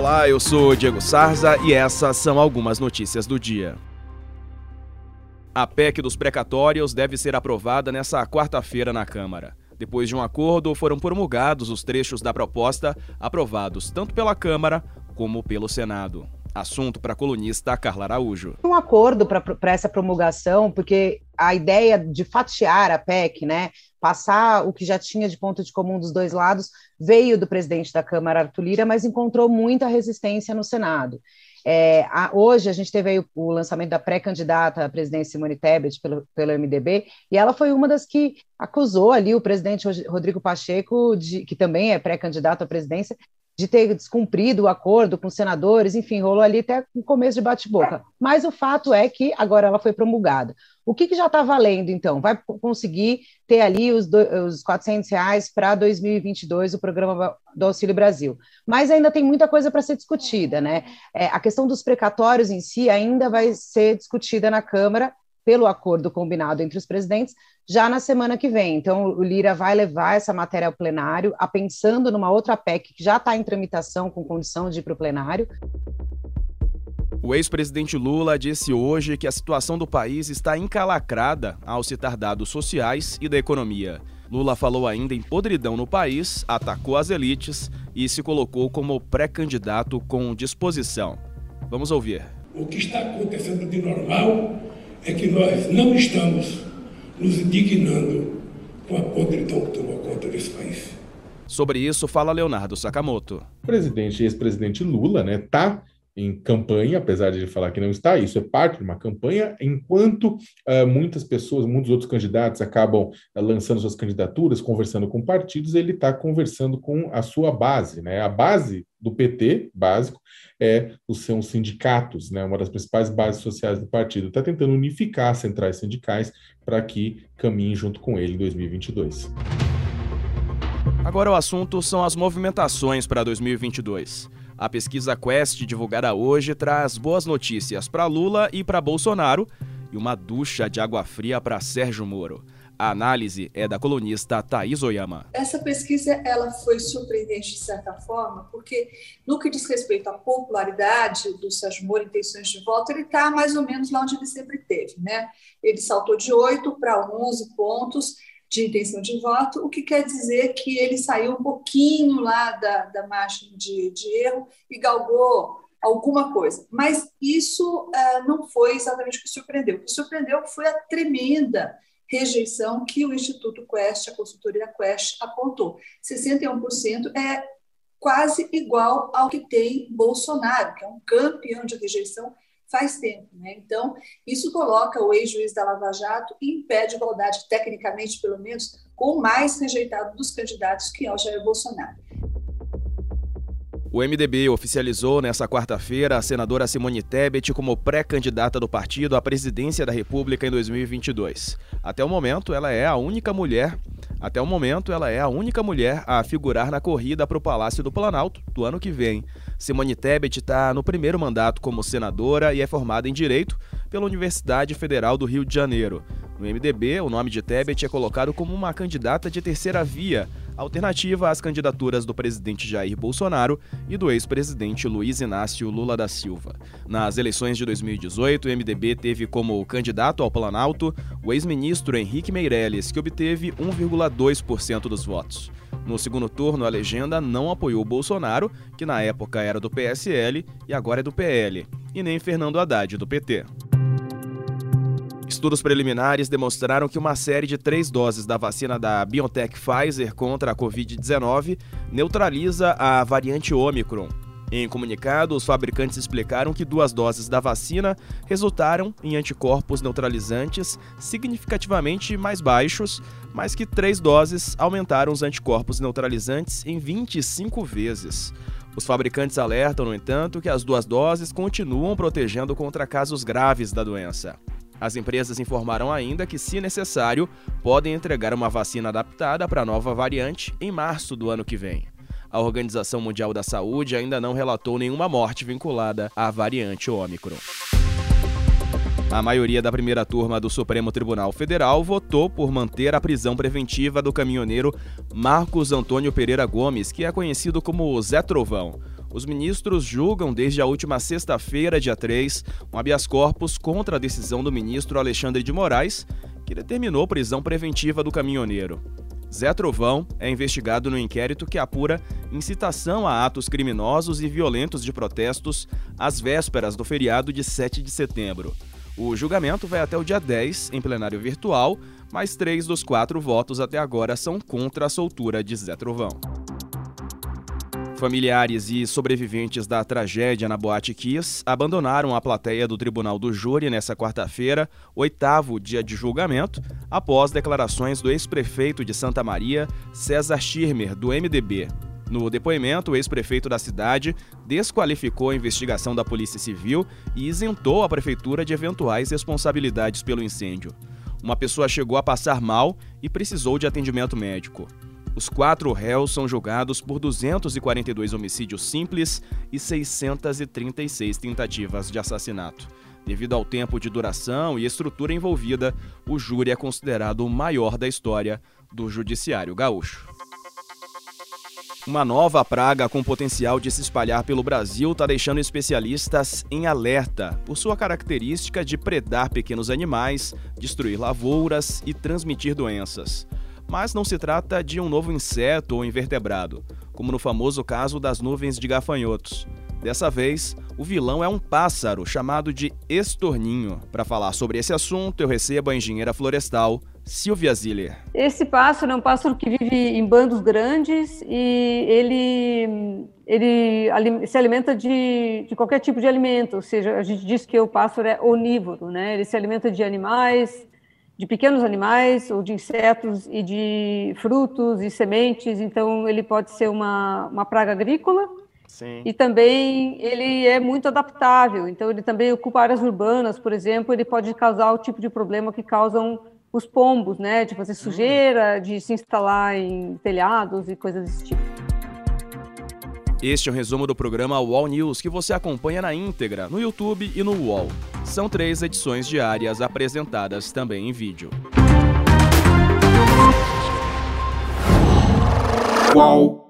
Olá, eu sou Diego Sarza e essas são algumas notícias do dia. A PEC dos precatórios deve ser aprovada nesta quarta-feira na Câmara. Depois de um acordo, foram promulgados os trechos da proposta aprovados tanto pela Câmara como pelo Senado. Assunto para a colunista Carla Araújo. Um acordo para essa promulgação, porque a ideia de fatiar a PEC, passar o que já tinha de ponto de comum dos dois lados, veio do presidente da Câmara, Arthur Lira, mas encontrou muita resistência no Senado. Hoje a gente teve aí o lançamento da pré-candidata à presidência Simone Tebet pelo MDB, e ela foi uma das que acusou ali o presidente Rodrigo Pacheco, que também é pré-candidato à presidência, de ter descumprido o acordo com os senadores, enfim, rolou ali até um começo de bate-boca. Mas o fato é que agora ela foi promulgada. O que já está valendo, então? Vai conseguir ter ali os R$400 para 2022, o programa do Auxílio Brasil. Mas ainda tem muita coisa para ser discutida, A questão dos precatórios em si ainda vai ser discutida na Câmara, pelo acordo combinado entre os presidentes, já na semana que vem. Então, o Lira vai levar essa matéria ao plenário, pensando numa outra PEC que já está em tramitação, com condição de ir para o plenário. O ex-presidente Lula disse hoje que a situação do país está encalacrada ao citar dados sociais e da economia. Lula falou ainda em podridão no país, atacou as elites e se colocou como pré-candidato com disposição. Vamos ouvir. O que está acontecendo de normal é que nós não estamos nos indignando com a podridão que tomou conta desse país. Sobre isso, fala Leonardo Sakamoto. O presidente e ex-presidente Lula, está em campanha, apesar de ele falar que não está, isso é parte de uma campanha, enquanto muitas pessoas, muitos outros candidatos acabam lançando suas candidaturas, conversando com partidos, ele está conversando com a sua base, A base do PT, básico, são os sindicatos, uma das principais bases sociais do partido. Está tentando unificar as centrais sindicais para que caminhem junto com ele em 2022. Agora o assunto são as movimentações para 2022. A pesquisa Quest, divulgada hoje, traz boas notícias para Lula e para Bolsonaro e uma ducha de água fria para Sérgio Moro. A análise é da colunista Thaís Oyama. Essa pesquisa ela foi surpreendente de certa forma, porque no que diz respeito à popularidade do Sérgio Moro, intenções de voto, ele está mais ou menos lá onde ele sempre teve. Ele saltou de 8 para 11 pontos de intenção de voto, o que quer dizer que ele saiu um pouquinho lá da margem de erro e galgou alguma coisa. Mas isso não foi exatamente o que surpreendeu. O que surpreendeu foi a tremenda rejeição que o Instituto Quest, a consultoria Quest, apontou. 61% é quase igual ao que tem Bolsonaro, que é um campeão de rejeição faz tempo. Então, isso coloca o ex-juiz da Lava Jato em pé de igualdade, tecnicamente, pelo menos, com o mais rejeitado dos candidatos, que é o Jair Bolsonaro. O MDB oficializou nesta quarta-feira a senadora Simone Tebet como pré-candidata do partido à presidência da República em 2022. Até o momento, ela é a única mulher a figurar na corrida para o Palácio do Planalto do ano que vem. Simone Tebet está no primeiro mandato como senadora e é formada em Direito pela Universidade Federal do Rio de Janeiro. No MDB, o nome de Tebet é colocado como uma candidata de terceira via, alternativa às candidaturas do presidente Jair Bolsonaro e do ex-presidente Luiz Inácio Lula da Silva. Nas eleições de 2018, o MDB teve como candidato ao Planalto o ex-ministro Henrique Meirelles, que obteve 1,2% dos votos. No segundo turno, a legenda não apoiou Bolsonaro, que na época era do PSL e agora é do PL, e nem Fernando Haddad, do PT. Estudos preliminares demonstraram que uma série de 3 doses da vacina da BioNTech Pfizer contra a Covid-19 neutraliza a variante Ômicron. Em comunicado, os fabricantes explicaram que 2 doses da vacina resultaram em anticorpos neutralizantes significativamente mais baixos, mas que 3 doses aumentaram os anticorpos neutralizantes em 25 vezes. Os fabricantes alertam, no entanto, que as 2 doses continuam protegendo contra casos graves da doença. As empresas informaram ainda que, se necessário, podem entregar uma vacina adaptada para a nova variante em março do ano que vem. A Organização Mundial da Saúde ainda não relatou nenhuma morte vinculada à variante Ômicron. A maioria da primeira turma do Supremo Tribunal Federal votou por manter a prisão preventiva do caminhoneiro Marcos Antônio Pereira Gomes, que é conhecido como Zé Trovão. Os ministros julgam desde a última sexta-feira, dia 3, um habeas corpus contra a decisão do ministro Alexandre de Moraes, que determinou prisão preventiva do caminhoneiro. Zé Trovão é investigado no inquérito que apura incitação a atos criminosos e violentos de protestos às vésperas do feriado de 7 de setembro. O julgamento vai até o dia 10, em plenário virtual, mas 3 dos 4 votos até agora são contra a soltura de Zé Trovão. Familiares e sobreviventes da tragédia na Boate Kiss abandonaram a plateia do Tribunal do Júri nesta quarta-feira, 8º dia de julgamento, após declarações do ex-prefeito de Santa Maria, César Schirmer, do MDB. No depoimento, o ex-prefeito da cidade desqualificou a investigação da Polícia Civil e isentou a prefeitura de eventuais responsabilidades pelo incêndio. Uma pessoa chegou a passar mal e precisou de atendimento médico. Os 4 réus são julgados por 242 homicídios simples e 636 tentativas de assassinato. Devido ao tempo de duração e estrutura envolvida, o júri é considerado o maior da história do Judiciário Gaúcho. Uma nova praga com potencial de se espalhar pelo Brasil está deixando especialistas em alerta por sua característica de predar pequenos animais, destruir lavouras e transmitir doenças. Mas não se trata de um novo inseto ou invertebrado, como no famoso caso das nuvens de gafanhotos. Dessa vez, o vilão é um pássaro chamado de estorninho. Para falar sobre esse assunto, eu recebo a engenheira florestal Silvia Ziller. Esse pássaro é um pássaro que vive em bandos grandes e ele se alimenta de qualquer tipo de alimento, ou seja, a gente diz que o pássaro é onívoro, né? Ele se alimenta de animais, de pequenos animais ou de insetos e de frutos e sementes, então ele pode ser uma praga agrícola. Sim. E também ele é muito adaptável, então ele também ocupa áreas urbanas, por exemplo, ele pode causar o tipo de problema que causam os pombos, né, de fazer sujeira, de se instalar em telhados e coisas desse tipo. Este é um resumo do programa UOL News, que você acompanha na íntegra no YouTube e no UOL. São 3 edições diárias apresentadas também em vídeo. UOL.